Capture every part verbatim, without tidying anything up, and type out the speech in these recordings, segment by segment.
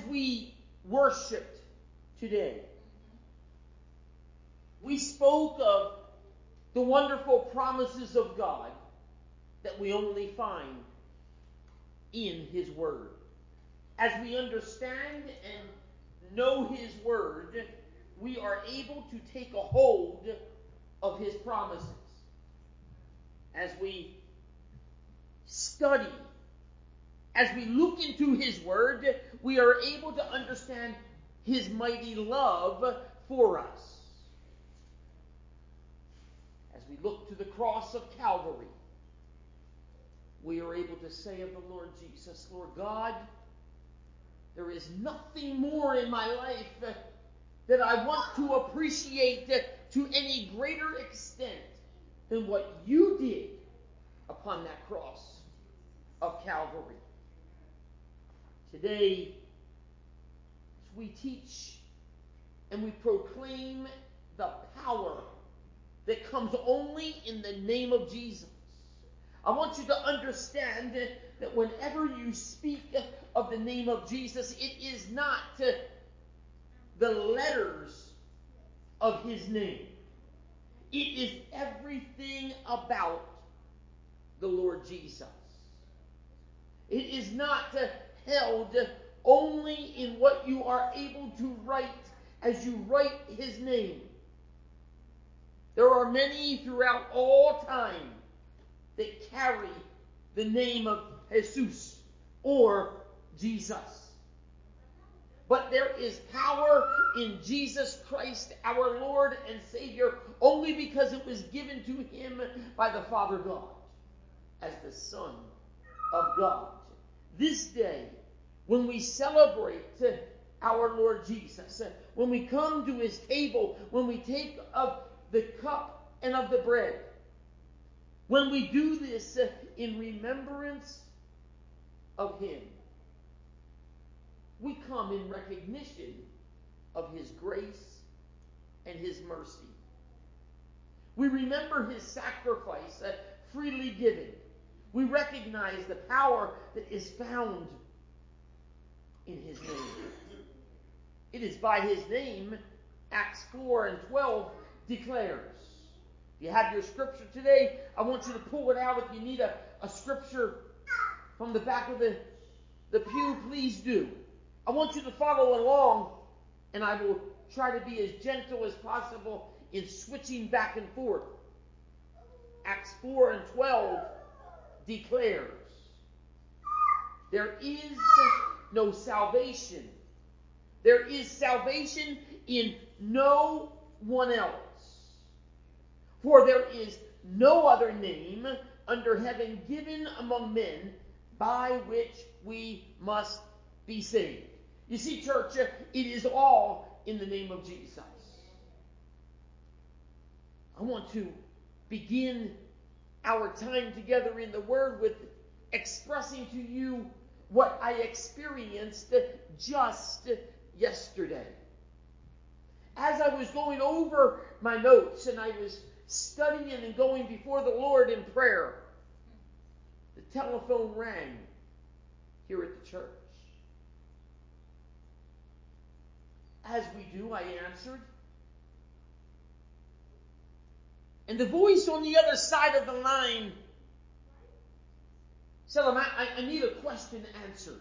we worshiped today, we spoke of the wonderful promises of God that we only find in His Word. As we understand and know His Word, we are able to take a hold of His promises. As we study, as we look into His Word, we are able to understand His mighty love for us. As we look to the cross of Calvary, we are able to say of the Lord Jesus, Lord God, there is nothing more in my life that I want to appreciate to any greater extent than what you did upon that cross of Calvary. Today, as we teach and we proclaim the power that comes only in the name of Jesus, I want you to understand that whenever you speak of the name of Jesus, it is not the letters of His name. It is everything about the Lord Jesus. It is not held only in what you are able to write as you write His name. There are many throughout all time that carry the name of Jesus or Jesus. But there is power in Jesus Christ, our Lord and Savior, only because it was given to Him by the Father God as the Son of God. This day, when we celebrate our Lord Jesus, when we come to His table, when we take of the cup and of the bread, when we do this in remembrance of Him, we come in recognition of His grace and His mercy. We remember His sacrifice uh, freely given. We recognize the power that is found in His name. It is by His name, Acts four and twelve declares. If you have your scripture today, I want you to pull it out. If you need a, a scripture from the back of the, the pew, please do. I want you to follow along, and I will try to be as gentle as possible in switching back and forth. Acts four and twelve declares, there is no salvation. There is salvation in no one else. For there is no other name under heaven given among men by which we must be saved. You see, church, it is all in the name of Jesus. I want to begin our time together in the Word with expressing to you what I experienced just yesterday. As I was going over my notes and I was studying and going before the Lord in prayer, the telephone rang here at the church. As we do, I answered. And the voice on the other side of the line said, I, I need a question answered.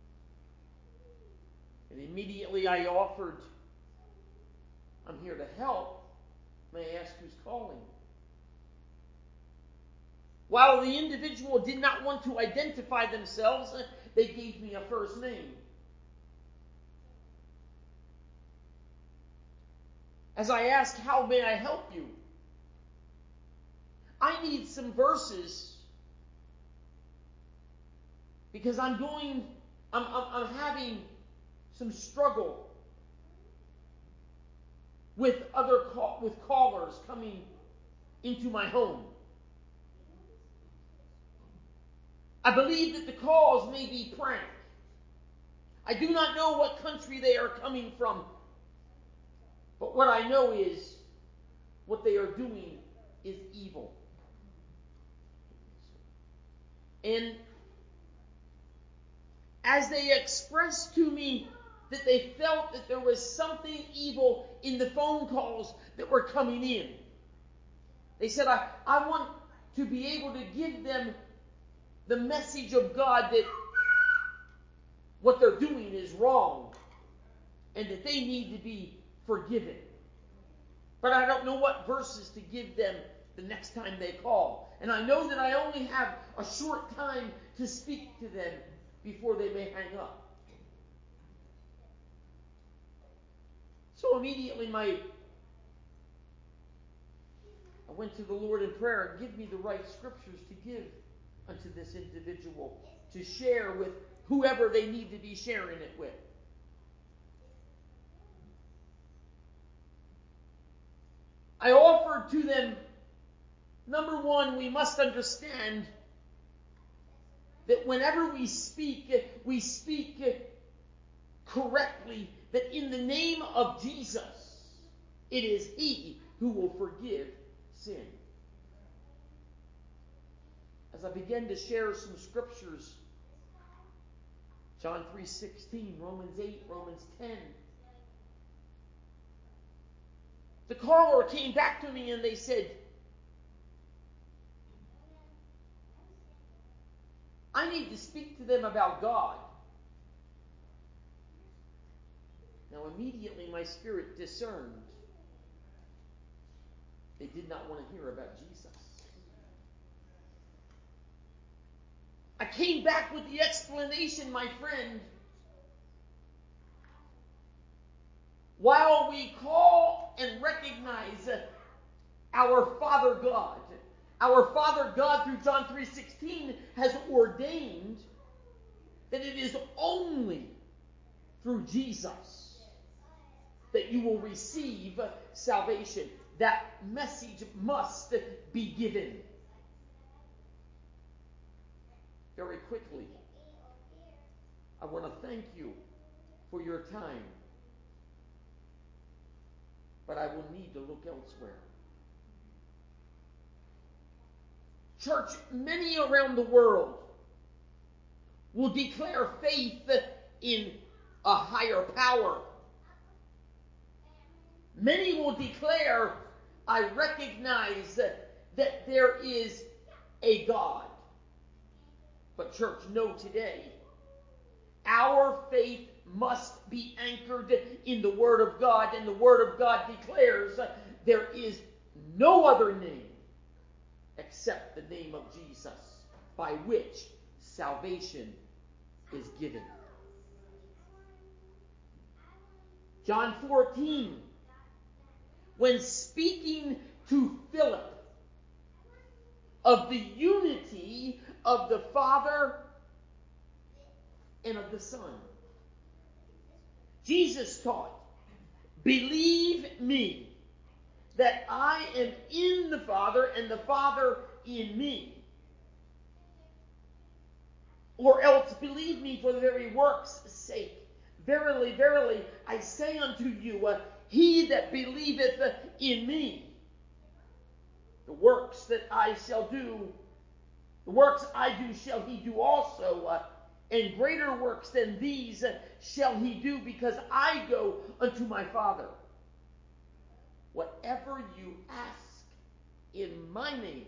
And immediately I offered, I'm here to help. May I ask who's calling? While the individual did not want to identify themselves, they gave me a first name. As I asked, how may I help you? I need some verses because I'm going, I'm, I'm, I'm having some struggle with other call, with callers coming into my home. I believe that the calls may be prank. I do not know what country they are coming from, but what I know is what they are doing is evil. And as they express to me that they felt that there was something evil in the phone calls that were coming in. They said, I, I want to be able to give them the message of God that what they're doing is wrong and that they need to be forgiven. But I don't know what verses to give them the next time they call. And I know that I only have a short time to speak to them before they may hang up. So immediately my I went to the Lord in prayer and give me the right scriptures to give unto this individual to share with whoever they need to be sharing it with. I offered to them, number one, we must understand that whenever we speak, we speak correctly, that in the name of Jesus, it is He who will forgive sin. As I began to share some scriptures, John three sixteen, Romans eight, Romans ten, the caller came back to me and they said, I need to speak to them about God. Now immediately my spirit discerned they did not want to hear about Jesus. I came back with the explanation, my friend. While we call and recognize our Father God, our Father God through John three sixteen has ordained that it is only through Jesus that you will receive salvation. That message must be given. Very quickly, I want to thank you for your time, but I will need to look elsewhere. Church, many around the world will declare faith in a higher power. Many will declare, I recognize that, that there is a God. But church, know today, our faith must be anchored in the Word of God, and the Word of God declares there is no other name except the name of Jesus by which salvation is given. John fourteen, when speaking to Philip of the unity of the Father and of the Son, Jesus taught, believe me that I am in the Father and the Father in me. Or else believe me for the very work's sake. Verily, verily, I say unto you, uh, he that believeth in me, the works that I shall do, the works I do shall he do also, uh, and greater works than these uh, shall he do, because I go unto my Father. Whatever you ask in my name,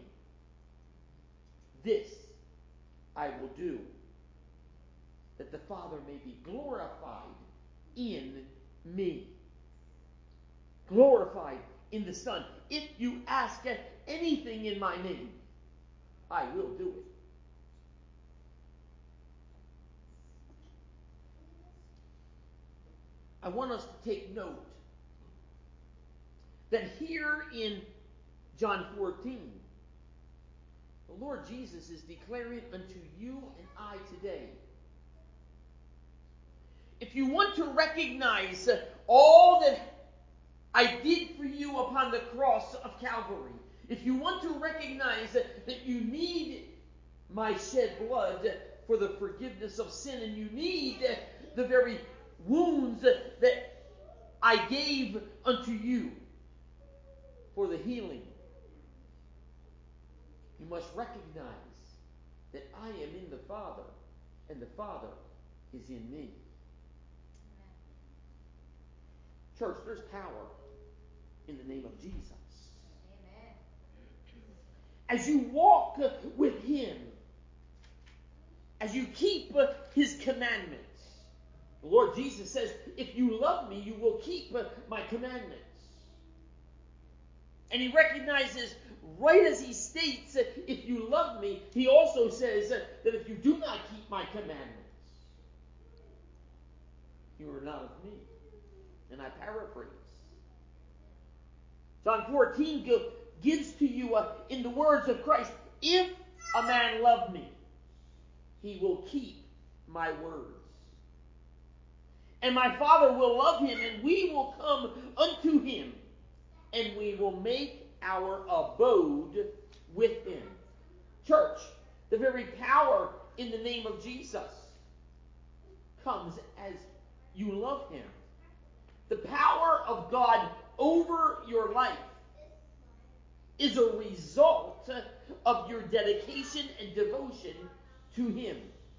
this I will do, that the Father may be glorified in me. Glorified in the Son. If you ask anything in my name, I will do it. I want us to take note that here in John fourteen, the Lord Jesus is declaring unto you and I today, if you want to recognize all that I did for you upon the cross of Calvary, if you want to recognize that you need my shed blood for the forgiveness of sin, and you need the very wounds that I gave unto you for the healing, you must recognize that I am in the Father and the Father is in me. Church, there's power in the name of Jesus. Amen. As you walk with Him, as you keep His commandments, the Lord Jesus says, if you love me, you will keep my commandments. And He recognizes, right as He states, if you love me, He also says that if you do not keep my commandments, you are not of me. And I paraphrase. John fourteen gives to you, uh, in the words of Christ, if a man love me, he will keep my words. And my Father will love him, and we will come unto him, and we will make our abode with him. Church, the very power in the name of Jesus comes as you love him. The power of God over your life is a result of your dedication and devotion to him.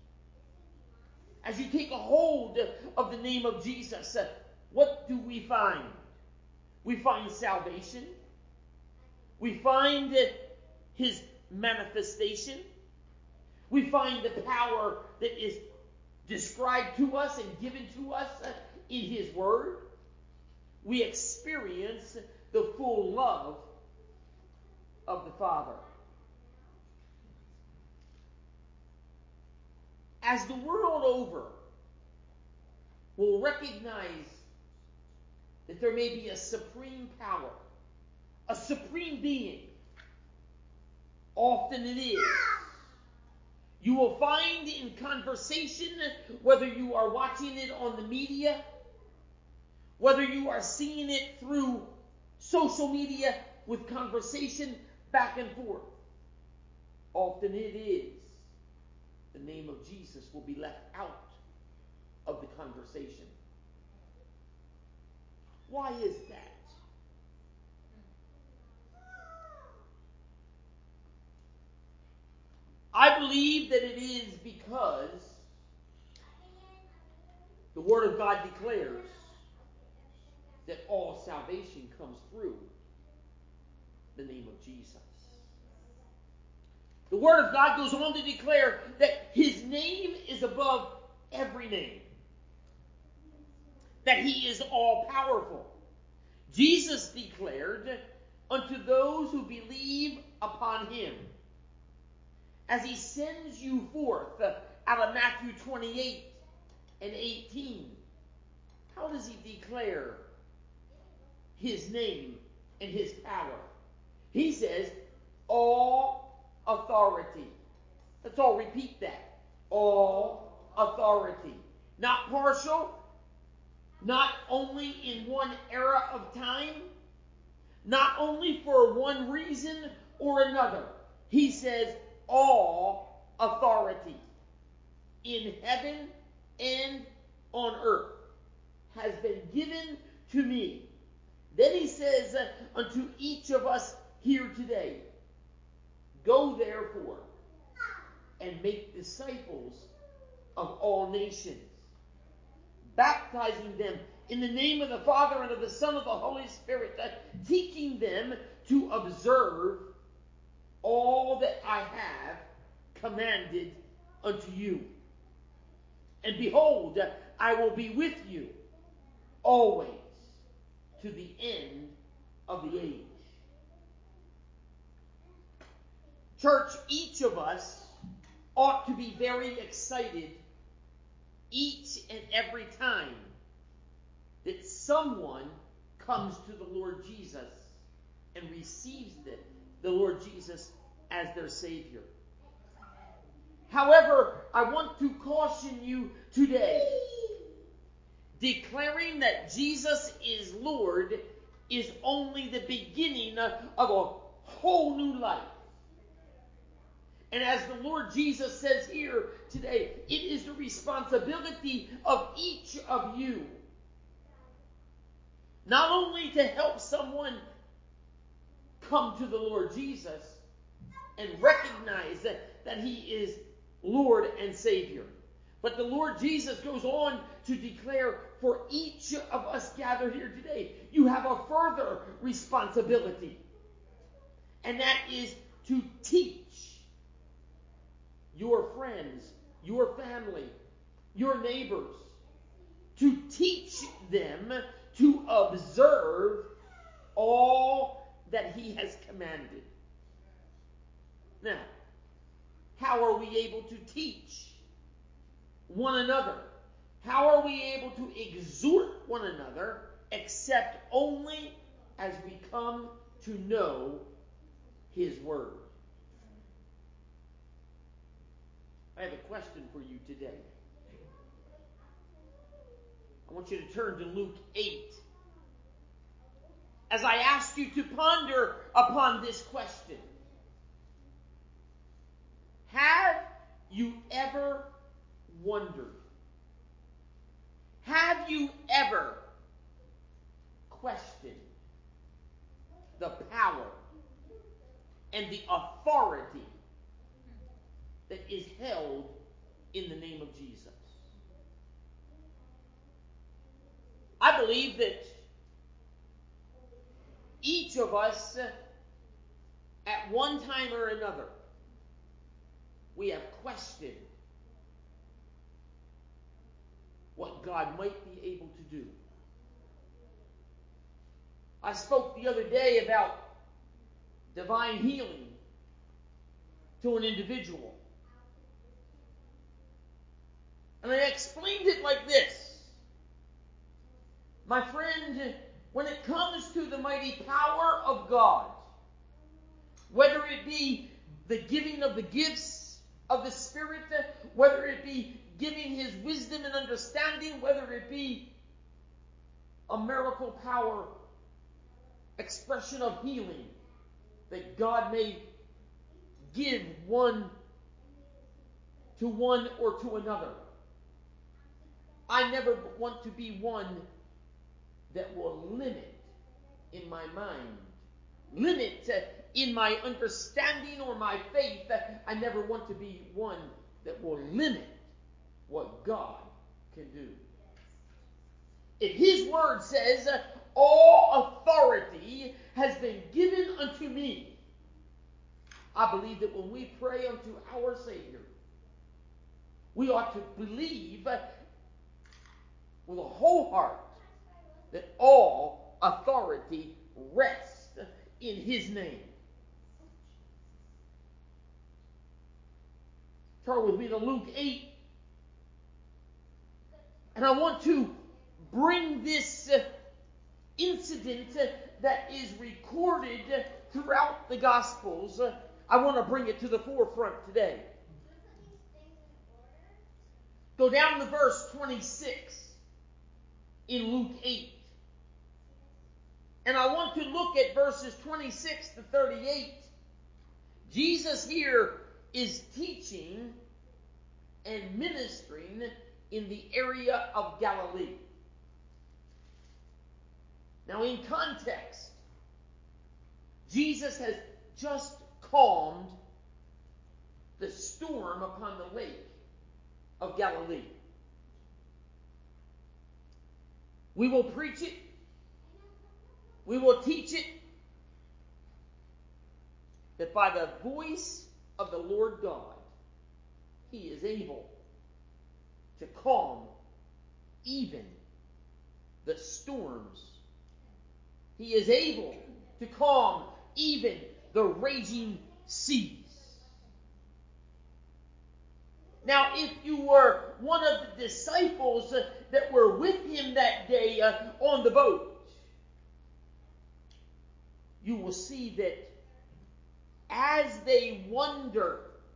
As you take a hold of the name of Jesus, what do we find? We find salvation. We find his manifestation. We find the power that is described to us and given to us in his word. We experience the full love of the Father. As the world over will recognize that there may be a supreme power, a supreme being, often it is. You will find in conversation, whether you are watching it on the media, whether you are seeing it through social media with conversation back and forth, often it is the name of Jesus will be left out of the conversation. Why is that? I believe that it is because the Word of God declares that all salvation comes through the name of Jesus. The Word of God goes on to declare that his name is above every name. That he is all-powerful. Jesus declared unto those who believe upon him, as he sends you forth out of Matthew twenty-eight and eighteen. How does he declare his name and his power? He says, all authority. Let's all repeat that. All authority. Not partial. Not only in one era of time. Not only for one reason or another. He says, all authority in heaven and on earth has been given to me. Then he says uh, unto each of us here today, go therefore and make disciples of all nations, baptizing them in the name of the Father and of the Son and of the Holy Spirit, uh, teaching them to observe all that I have commanded unto you. And behold, I will be with you always to the end of the age. Church, each of us ought to be very excited each and every time that someone comes to the Lord Jesus and receives the, the Lord Jesus as their Savior. However, I want to caution you today. Declaring that Jesus is Lord is only the beginning of a whole new life. And as the Lord Jesus says here today, it is the responsibility of each of you not only to help someone come to the Lord Jesus and recognize that, that he is Lord and Savior, But the Lord Jesus goes on to declare for each of us gathered here today, you have a further responsibility. And that is to teach your friends, your family, your neighbors, to teach them to observe all that he has commanded. Now, how are we able to teach one another? How are we able to exhort one another except only as we come to know his word? I have a question for you today. I want you to turn to Luke eight. As I ask you to ponder upon this question, have you ever wondered? Have you ever questioned the power and the authority that is held in the name of Jesus? I believe that each of us, at one time or another, we have questioned what God might be able to do. I spoke the other day about divine healing to an individual. And I explained it like this. My friend, when it comes to the mighty power of God, whether it be the giving of the gifts of the Spirit, whether it be giving his wisdom and understanding, whether it be a miracle power expression of healing that God may give one to one or to another, I never want to be one that will limit in my mind, limit in my understanding or my faith. I never want to be one that will limit what God can do. If his word says, all authority has been given unto me, I believe that when we pray unto our Savior, we ought to believe with a whole heart that all authority rests in his name. Turn with me to Luke eight. And I want to bring this uh, incident uh, that is recorded uh, throughout the Gospels. Uh, I want to bring it to the forefront today. Go down to verse twenty-six in Luke eight. And I want to look at verses twenty-six to thirty-eight. Jesus here is teaching and ministering in the area of Galilee. Now, in context, Jesus has just calmed the storm upon the lake of Galilee. We will preach it. We will teach it. That by the voice of the Lord God, he is able to calm even the storms. He is able to calm even the raging seas. Now, if you were one of the disciples uh, that were with him that day uh, on the boat, you will see that as they wonder,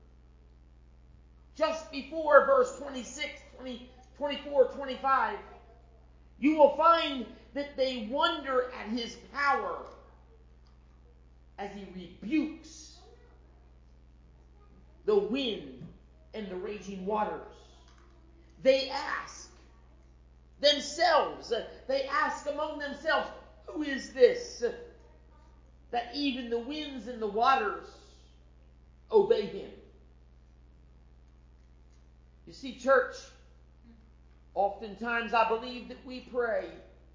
just before verse twenty-six, twenty, twenty-four, twenty-five, you will find that they wonder at his power as he rebukes the wind and the raging waters. They ask themselves, they ask among themselves, who is this that even the winds and the waters obey him? You see, church, Oftentimes I believe that we pray.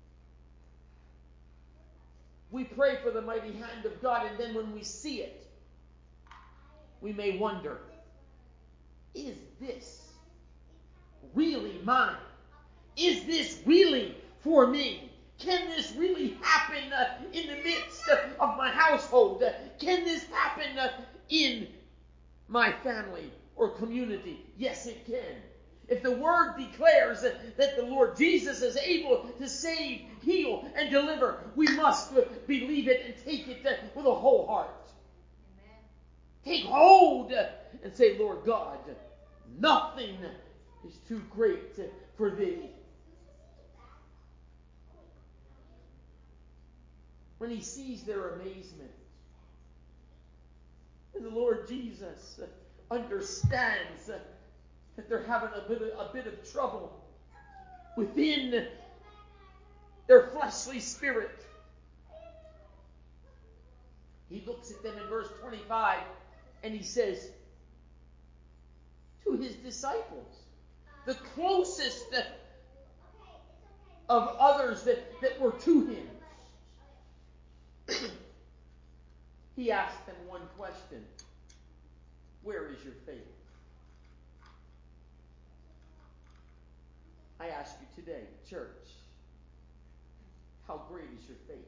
We pray for the mighty hand of God, and then when we see it, we may wonder, is this really mine? Is this really for me? Can this really happen uh, in the midst uh, of my household? Uh, can this happen uh, in my family or community? Yes, it can. If the Word declares uh, that the Lord Jesus is able to save, heal, and deliver, we must uh, believe it and take it uh, with a whole heart. Amen. Take hold uh, and say, Lord God, nothing is too great uh, for thee. When he sees their amazement, and the Lord Jesus uh, understands uh, that they're having a bit, of, a bit of trouble within their fleshly spirit, he looks at them in verse twenty-five and he says to his disciples, the closest of others that, that were to him, he asked them one question: where is your faith? I ask you today, church, how great is your faith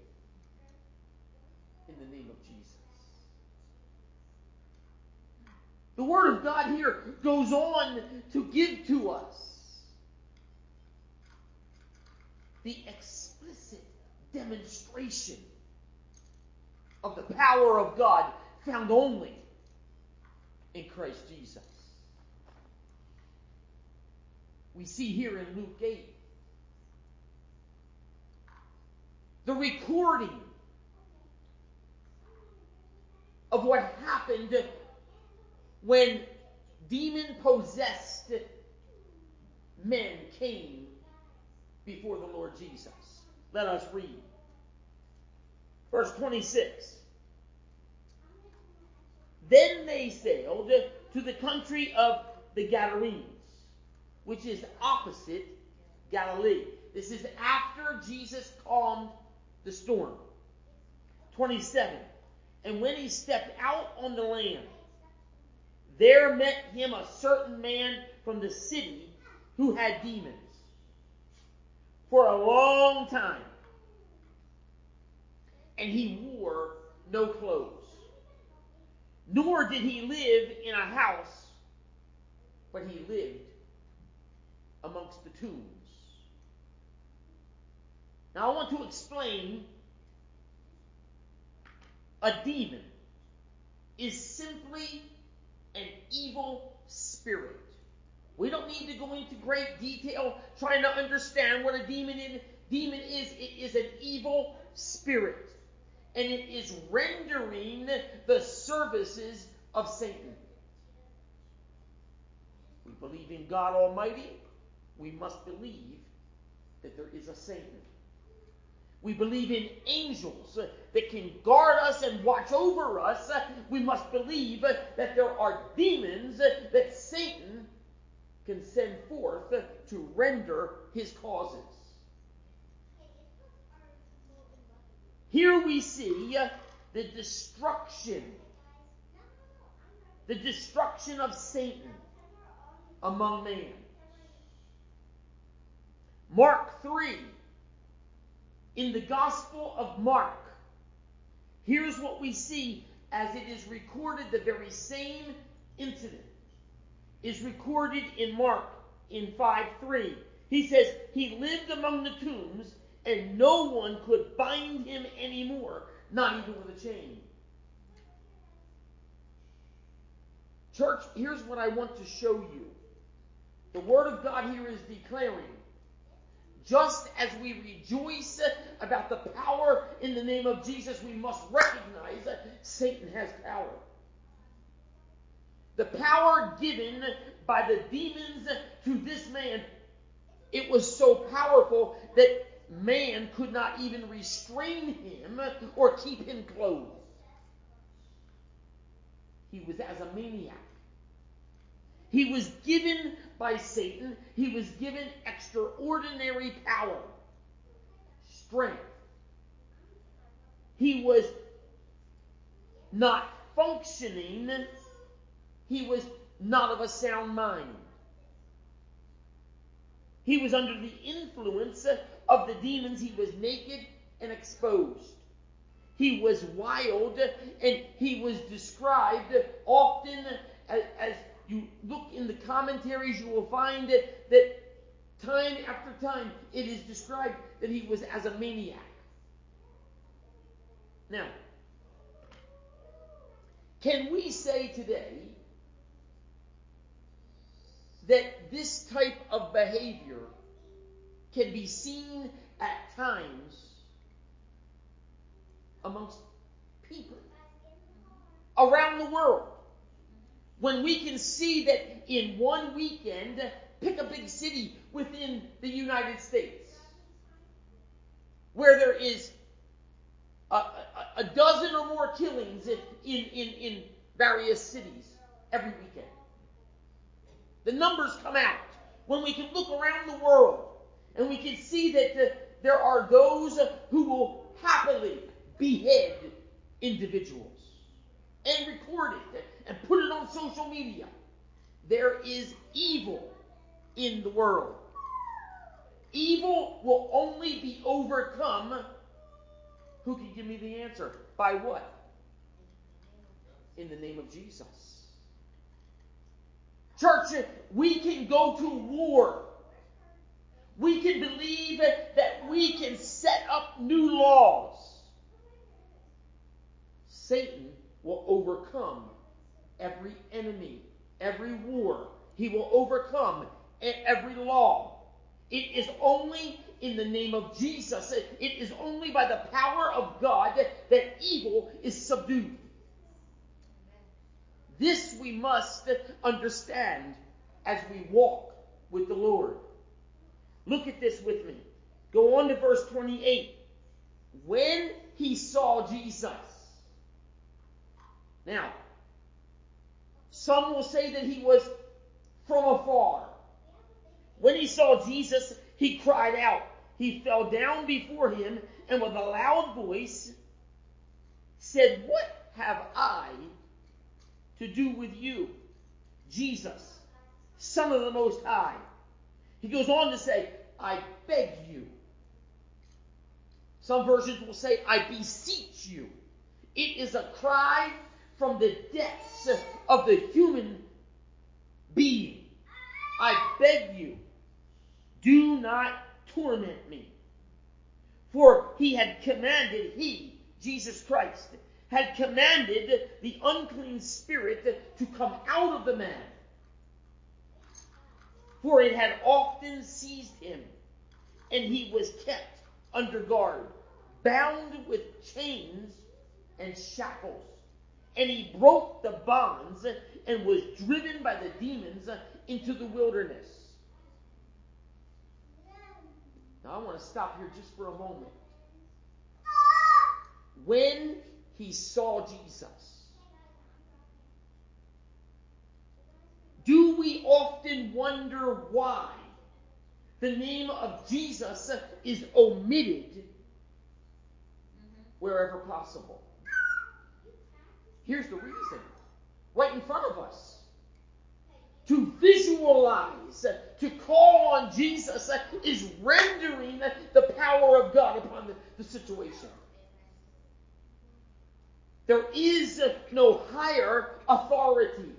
in the name of Jesus? The Word of God here goes on to give to us the explicit demonstration of the power of God found only in Christ Jesus. We see here in Luke eight the recording of what happened when demon-possessed men came before the Lord Jesus. Let us read. Verse twenty-six. Then they sailed to the country of the Gadarenes, which is opposite Galilee. This is after Jesus calmed the storm. twenty-seven. And when he stepped out on the land, there met him a certain man from the city who had demons for a long time, and he wore no clothes, nor did he live in a house, but he lived amongst the tombs. Now I want to explain a demon is simply an evil spirit. We don't need to go into great detail trying to understand what a demon is. Demon is, it is an evil spirit. And it is rendering the services of Satan. We believe in God Almighty. We must believe that there is a Satan. We believe in angels that can guard us and watch over us. We must believe that there are demons that Satan can send forth to render his causes. Here we see the destruction, the destruction of Satan among man. Mark three. In the Gospel of Mark, here's what we see as it is recorded. The very same incident is recorded in Mark in five three. He says, he lived among the tombs, and no one could bind him anymore, not even with a chain. Church, here's what I want to show you. The Word of God here is declaring, just as we rejoice about the power in the name of Jesus, we must recognize that Satan has power. The power given by the demons to this man, it was so powerful that man could not even restrain him or keep him clothed. He was as a maniac. He was given by Satan, he was given extraordinary power, strength. He was not functioning. He was not of a sound mind. He was under the influence of the demons. He was naked and exposed. He was wild, and he was described often as, as you look in the commentaries, you will find that, that time after time it is described that he was as a maniac. Now, can we say today that this type of behavior can be seen at times amongst people around the world? When we can see that in one weekend, pick a big city within the United States, where there is a, a, a dozen or more killings in, in, in, in various cities every weekend. The numbers come out. When we can look around the world and we can see that the, there are those who will happily behead individuals and record it and put it on social media. There is evil in the world. Evil will only be overcome. Who can give me the answer? By what? In the name of Jesus. Church, we can go to war. We can believe that we can set up new laws. Satan will overcome every enemy, every war. He will overcome every law. It is only in the name of Jesus. It is only by the power of God that evil is subdued. This we must understand as we walk with the Lord. Look at this with me. Go on to verse twenty-eight. When he saw Jesus. Now, some will say that he was from afar. When he saw Jesus, he cried out. He fell down before him and with a loud voice said, "What have I to do with you, Jesus, Son of the Most High?" He goes on to say, "I beg you." Some versions will say, "I beseech you." It is a cry from the depths of the human being. "I beg you, do not torment me." For he had commanded, he, Jesus Christ, had commanded the unclean spirit to come out of the man. For it had often seized him, and he was kept under guard, bound with chains and shackles. And he broke the bonds and was driven by the demons into the wilderness. Now I want to stop here just for a moment. When he saw Jesus, do we often wonder why the name of Jesus is omitted wherever possible? Here's the reason. Right in front of us. To visualize, to call on Jesus is rendering the power of God upon the, the situation. There is no higher authority.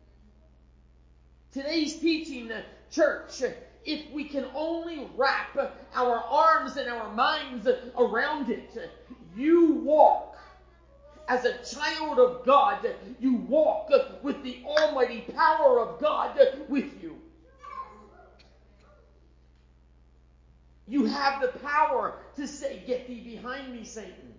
Today's teaching, church, if we can only wrap our arms and our minds around it, you walk as a child of God. You walk with the almighty power of God with you. You have the power to say, "Get thee behind me, Satan."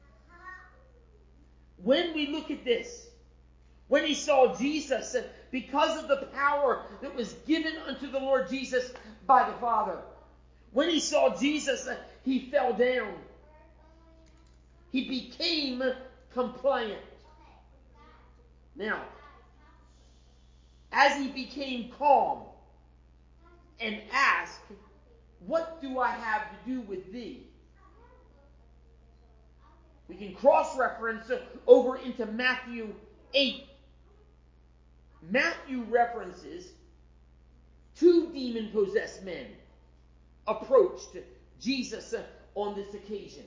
When we look at this, when he saw Jesus, because of the power that was given unto the Lord Jesus by the Father, when he saw Jesus, he fell down. He became compliant. Now, as he became calm and asked, "What do I have to do with thee?" We can cross-reference over into Matthew eight. Matthew references two demon-possessed men approached Jesus on this occasion.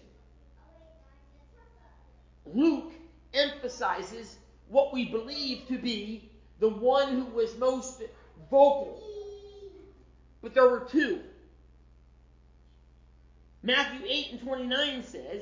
Luke emphasizes what we believe to be the one who was most vocal. But there were two. Matthew eight and twenty-nine says,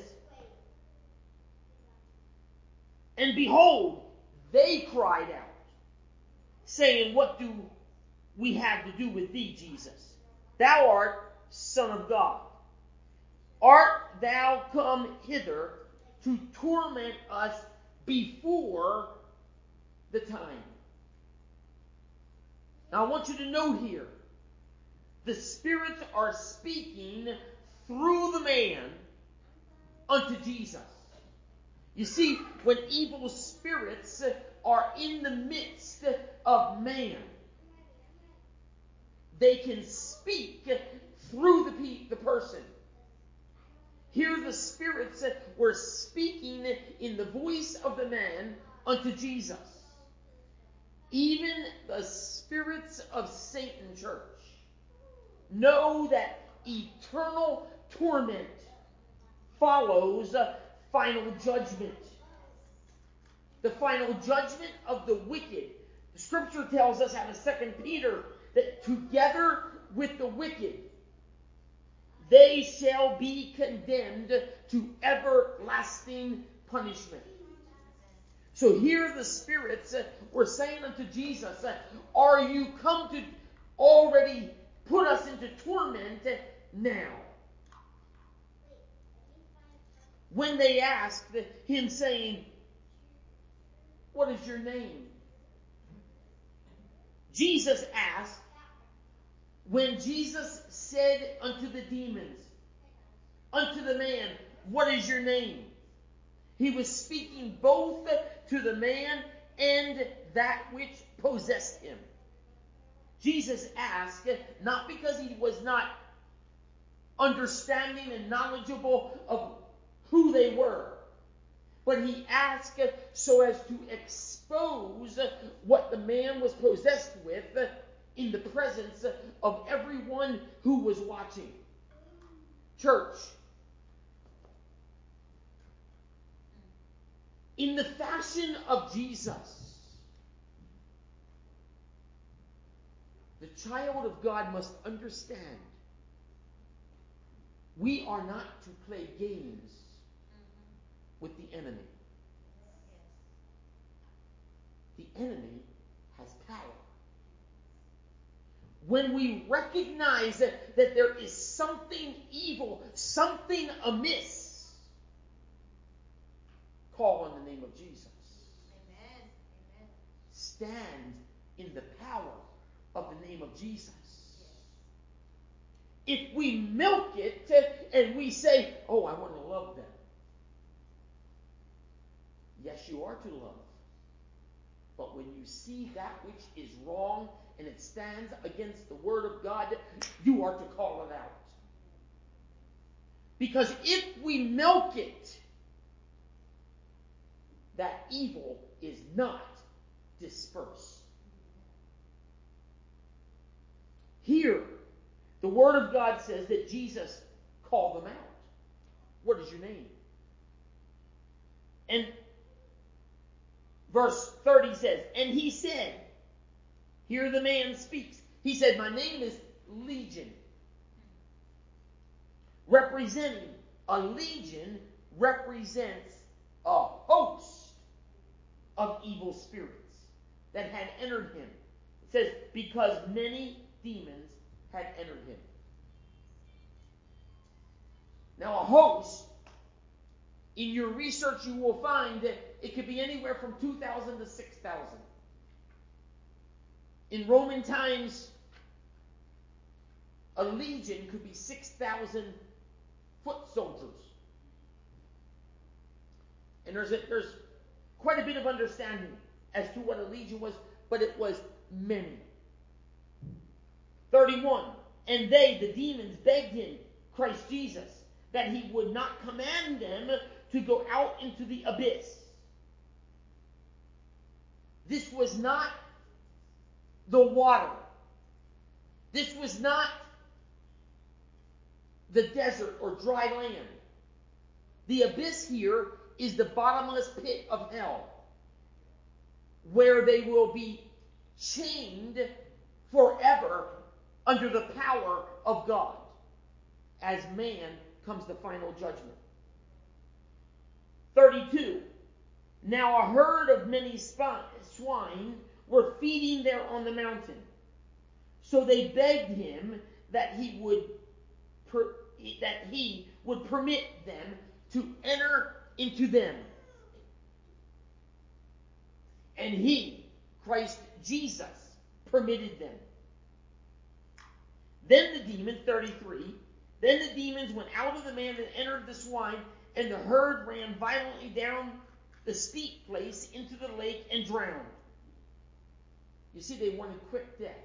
"And behold, they cried out, saying, What do we have to do with thee, Jesus? Thou art Son of God. Art thou come hither to torment us before the time?" Now I want you to note here, the spirits are speaking through the man unto Jesus. You see, when evil spirits are in the midst of man, they can speak through the, pe- the person. Here the spirits were speaking in the voice of the man unto Jesus. Even the spirits of Satan, church, know that eternal torment follows final judgment. The final judgment of the wicked. The scripture tells us out of Second Peter that together with the wicked, they shall be condemned to everlasting punishment. So here the spirits were saying unto Jesus, "Are you come to already put us into torment now?" When they asked him, saying, "What is your name?" Jesus asked, when Jesus said unto the demons, unto the man, "What is your name?" He was speaking both to the man and that which possessed him. Jesus asked, not because he was not understanding and knowledgeable of who they were, but he asked so as to expose what the man was possessed with in the presence of everyone who was watching. Church, in the fashion of Jesus, the child of God must understand we are not to play games with the enemy. The enemy has power. When we recognize that, that there is something evil, something amiss, call on the name of Jesus. Amen. Amen. Stand in the power of the name of Jesus. If we milk it and we say, "Oh, I want to love them." Yes, you are to love. But when you see that which is wrong and it stands against the word of God, you are to call it out. Because if we milk it, that evil is not dispersed. Here, the word of God says that Jesus called them out. What is your name? And verse thirty says, "And he said," here the man speaks, he said, "My name is Legion." Representing, a legion represents a host of evil spirits that had entered him. It says, because many demons had entered him. Now a host, in your research you will find that it could be anywhere from two thousand to six thousand. In Roman times, a legion could be six thousand foot soldiers. And there's, a, there's quite a bit of understanding as to what a legion was, but it was many. thirty-one. And they, the demons, begged him, Christ Jesus, that he would not command them to go out into the abyss. This was not the water. This was not the desert or dry land. The abyss here is the bottomless pit of hell, where they will be chained forever under the power of God as man comes to final judgment. thirty-two. Now a herd of many swine were feeding there on the mountain. So they begged him that he would per, that he would permit them to enter into them. And he, Christ Jesus, permitted them. Then the demons, thirty-three, then the demons went out of the man and entered the swine, and the herd ran violently down the steep place into the lake and drowned. You see, they wanted quick death.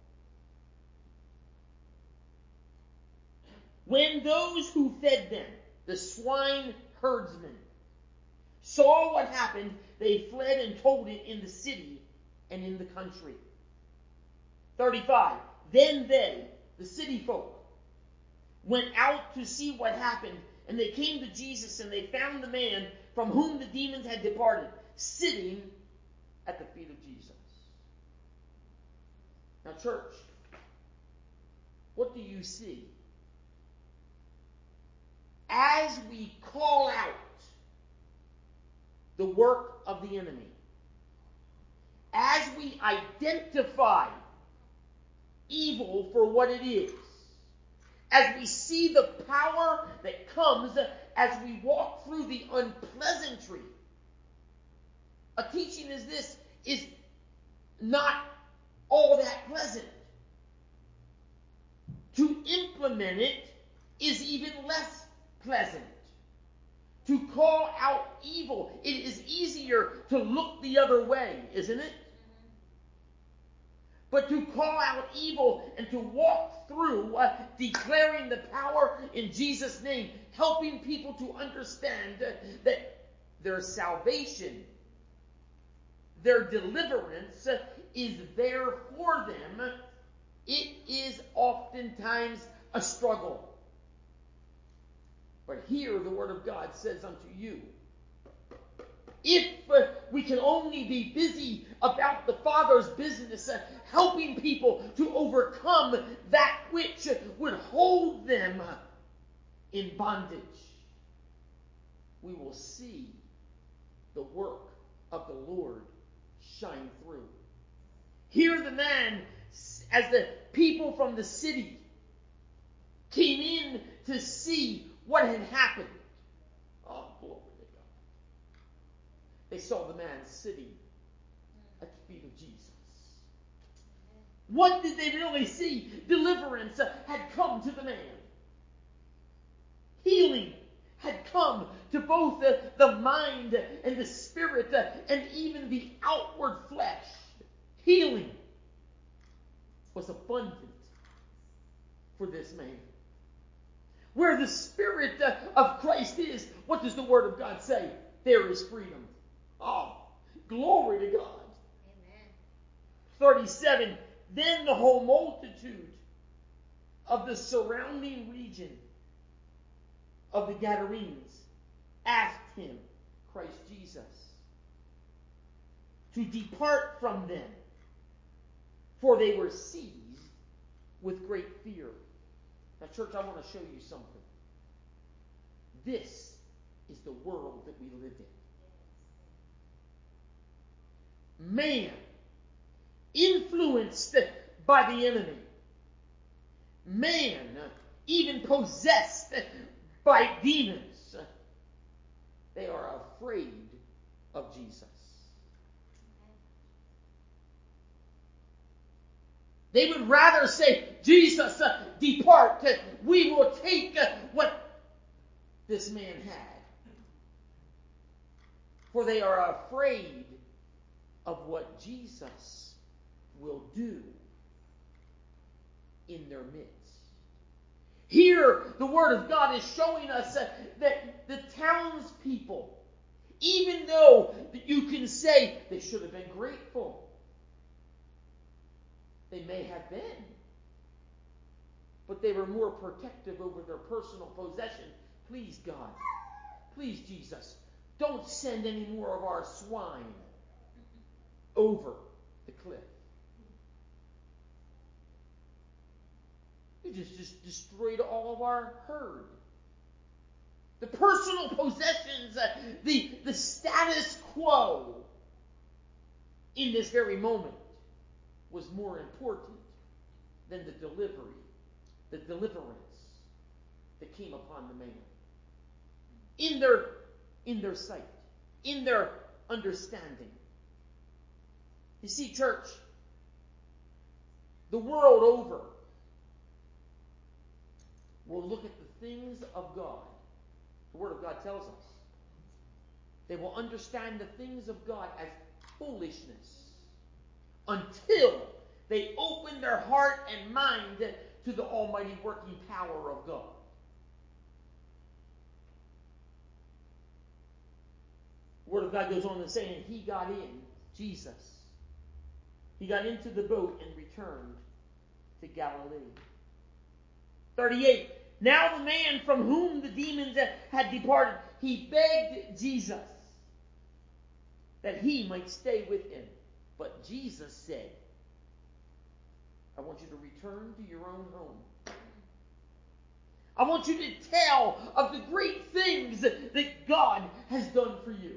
When those who fed them, the swine herdsmen, saw what happened, they fled and told it in the city and in the country. thirty-five. Then they, the city folk, went out to see what happened, and they came to Jesus, and they found the man from whom the demons had departed, sitting at the feet of Jesus. Now, church, what do you see? As we call out the work of the enemy, as we identify evil for what it is, as we see the power that comes as we walk through the unpleasantry, a teaching as this is not all that pleasant. To implement it is even less pleasant. To call out evil, it is easier to look the other way, isn't it? But to call out evil and to walk through uh, declaring the power in Jesus' name, helping people to understand uh, that their salvation, their deliverance uh, is there for them, it is oftentimes a struggle. But here the Word of God says unto you, if uh, we can only be busy about the Father's business, uh, helping people to overcome that which would hold them in bondage, we will see the work of the Lord shine through. Here the man, as the people from the city came in to see what had happened. Oh, glory to God. They saw the man sitting at the feet of Jesus. What did they really see? Deliverance had come to the man. Healing had come to both the, the mind and the spirit and even the outward flesh. Healing was abundant for this man. Where the Spirit of Christ is, what does the Word of God say? There is freedom. Oh, glory to God. Amen. thirty-seven. Then the whole multitude of the surrounding region of the Gadarenes asked him, Christ Jesus, to depart from them, for they were seized with great fear. Now, church, I want to show you something. This is the world that we live in. Man, influenced by the enemy. Man, even possessed by demons. They are afraid of Jesus. They would rather say, Jesus, uh, depart. Uh, we will take uh, what this man had. For they are afraid of what Jesus will do in their midst. Here, the Word of God is showing us uh, that the townspeople, even though you can say they should have been grateful, they may have been, but they were more protective over their personal possession. Please, God, please, Jesus, don't send any more of our swine over the cliff. You just, just destroyed all of our herd. The personal possessions, uh, the, the status quo in this very moment was more important than the delivery, the deliverance that came upon the man. In their, in their sight, in their understanding. You see, church, the world over will look at the things of God. The Word of God tells us. They will understand the things of God as foolishness until they open their heart and mind to the almighty working power of God. The Word of God goes on to say, and he got in, Jesus. He got into the boat and returned to Galilee. thirty-eight. Now the man from whom the demons had departed, he begged Jesus that he might stay with him. But Jesus said, I want you to return to your own home. I want you to tell of the great things that God has done for you.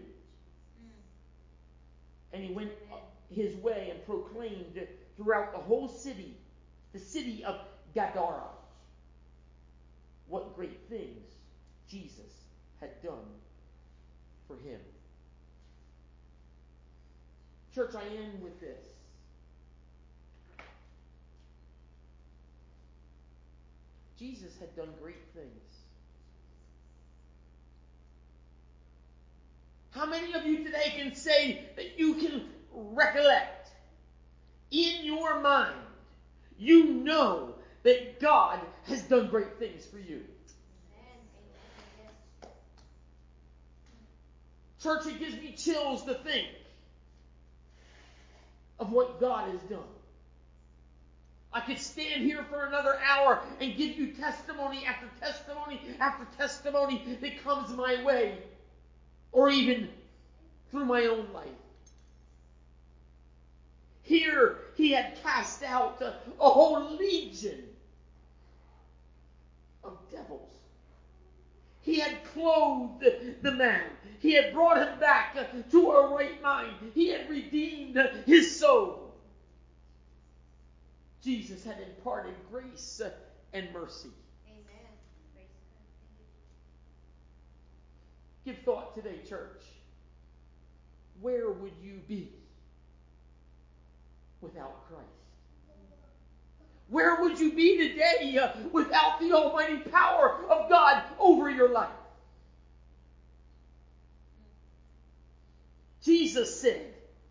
And he went his way and proclaimed throughout the whole city, the city of Gadara, what great things Jesus had done for him. Church, I end with this. Jesus had done great things. How many of you today can say that you can recollect in your mind, you know that God has done great things for you? Church, it gives me chills to think of what God has done. I could stand here for another hour and give you testimony after testimony after testimony that comes my way, or even through my own life. Here he had cast out a, a whole legion of devils. He had clothed the man. He had brought him back to a right mind. He had redeemed his soul. Jesus had imparted grace and mercy. Amen. Praise God. Give thought today, church. Where would you be without Christ? Where would you be today uh, without the almighty power of God over your life? Jesus said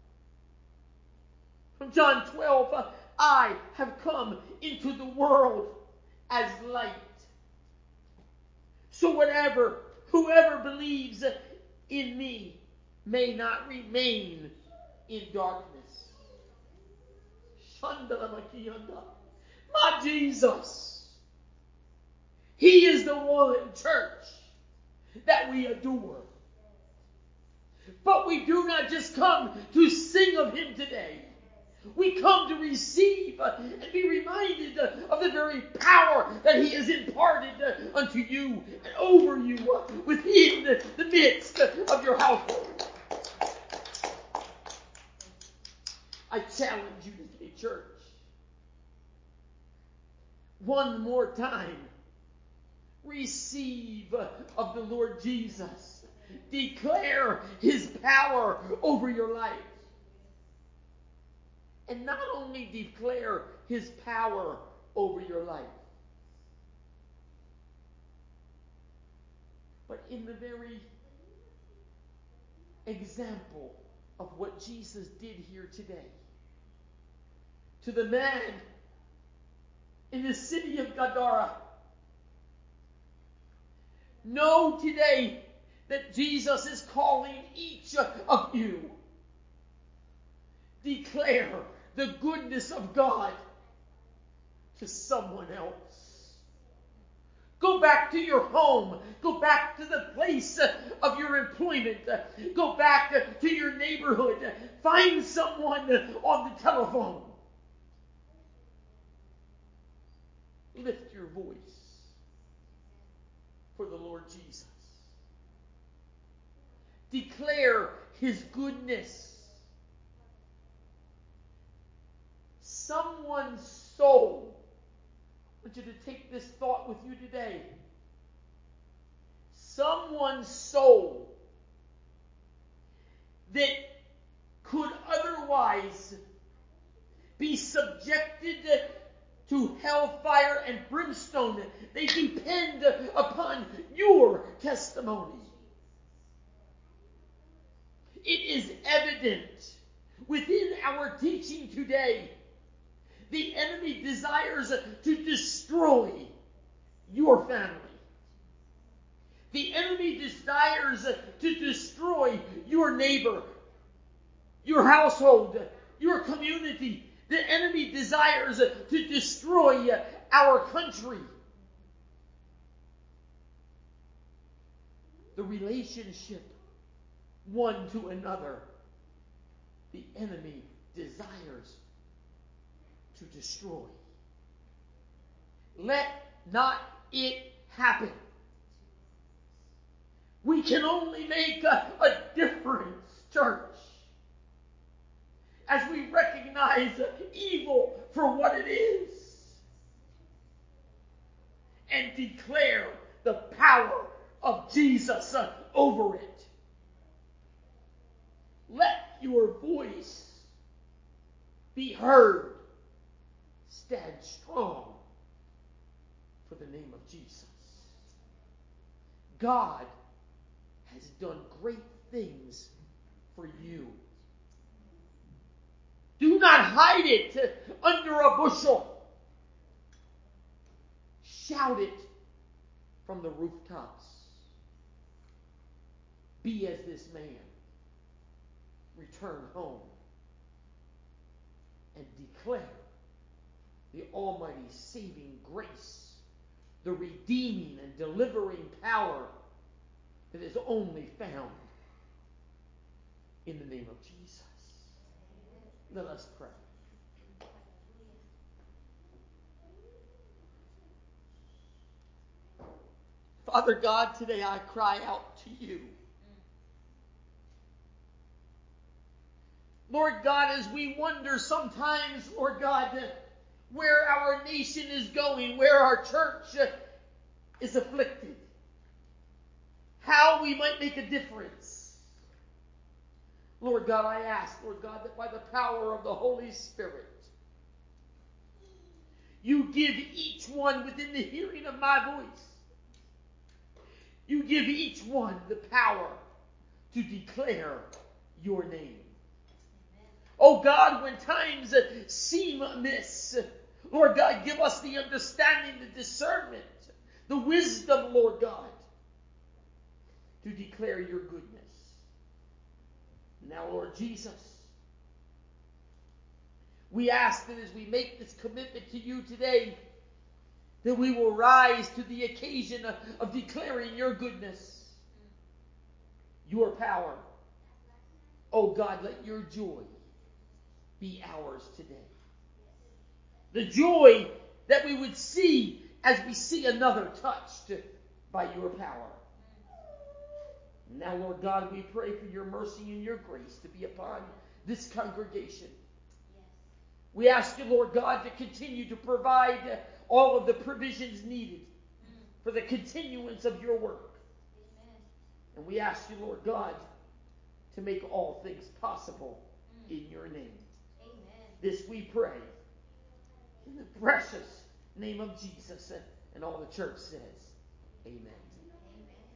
from John twelve, uh, I have come into the world as light. So whatever, whoever believes in me may not remain in darkness. My Jesus. He is the one, church, that we adore. But we do not just come to sing of him today. We come to receive and be reminded of the very power that he has imparted unto you and over you within the midst of your household. I challenge you today, church. One more time. Receive of the Lord Jesus. Declare his power over your life. And not only declare his power over your life, but in the very example of what Jesus did here today, to the man in the city of Gadara. Know today that Jesus is calling each of you. Declare the goodness of God to someone else. Go back to your home. Go back to the place of your employment. Go back to your neighborhood. Find someone on the telephone. Lift your voice for the Lord Jesus. Declare His goodness. Someone's soul. I want you to take this thought with you today. Someone's soul that could otherwise be subjected to hellfire and brimstone. They depend upon your testimony. It is evident within our teaching today. The enemy desires to destroy your family. The enemy desires to destroy your neighbor, your household, your community. The enemy desires to destroy our country. The relationship one to another. The enemy desires to destroy. Let not it happen. We can only make a, a difference, church, as we recognize evil for what it is and declare the power of Jesus over it. Let your voice be heard. Stand strong for the name of Jesus. God has done great things for you. Do not hide it under a bushel. Shout it from the rooftops. Be as this man. Return home and declare the almighty saving grace, the redeeming and delivering power that is only found in the name of Jesus. Let us pray. Father God, today I cry out to you. Lord God, as we wonder sometimes, Lord God, where our nation is going, where our church is afflicted, how we might make a difference. Lord God, I ask, Lord God, that by the power of the Holy Spirit, you give each one within the hearing of my voice, you give each one the power to declare your name. Oh God, when times seem amiss, Lord God, give us the understanding, the discernment, the wisdom, Lord God, to declare your goodness. Now, Lord Jesus, we ask that as we make this commitment to you today, that we will rise to the occasion of, of declaring your goodness, your power. Oh God, let your joy be ours today. The joy that we would see as we see another touched by your power. Now, Lord God, we pray for your mercy and your grace to be upon this congregation. Yes. We ask you, Lord God, to continue to provide all of the provisions needed mm. for the continuance of your work. Amen. And we ask you, Lord God, to make all things possible mm. in your name. Amen. This we pray in the precious name of Jesus. And all the church says, amen.